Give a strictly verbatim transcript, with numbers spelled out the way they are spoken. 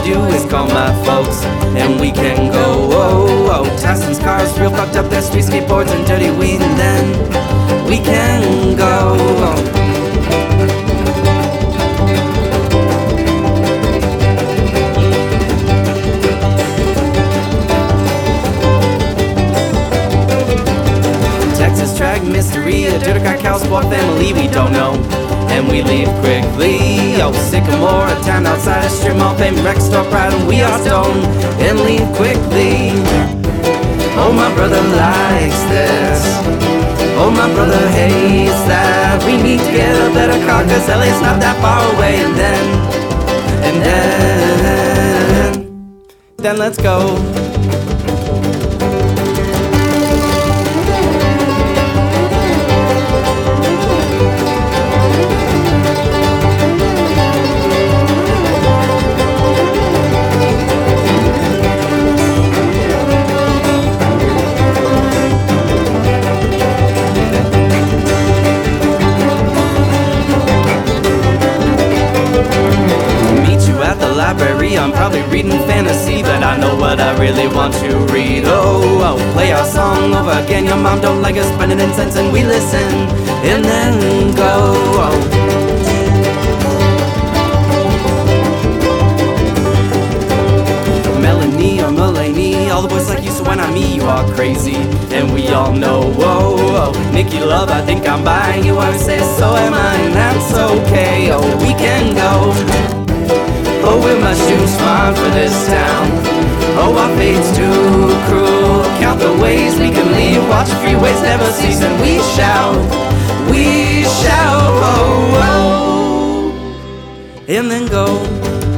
do is call my folks, and we can go. Oh, oh, Tyson's cars real fucked up, their street skateboards and dirty weed, and then we can go. Oh. Texas track mystery, a dirty car cow sport family we don't know, and we leave quickly. Oh, Sycamore, a town outside of Strip Mall, fame, rec store, pride, and we are stoned, and leave quickly. Oh, my brother likes this. Oh, my brother hates that. We need to get a better car, cause L A's not that far away, and then, and then, then let's go. Library, I'm probably reading fantasy, but I know what I really want to read. Oh, I'll play our song over again. Your mom don't like us spending incense, and we listen and then go. Oh. Melanie or Mulaney, all the boys like you, so when I meet you are crazy, and we all know. Whoa, oh, Nikki Love, I think I'm buying you. I would say so am I, and that's okay. Oh, we can go. Oh, we must choose fun for this town. Oh, our fate's too cruel. Count the ways we can leave. Watch the freeways never cease, and we shall, we shall, oh, oh, and then go.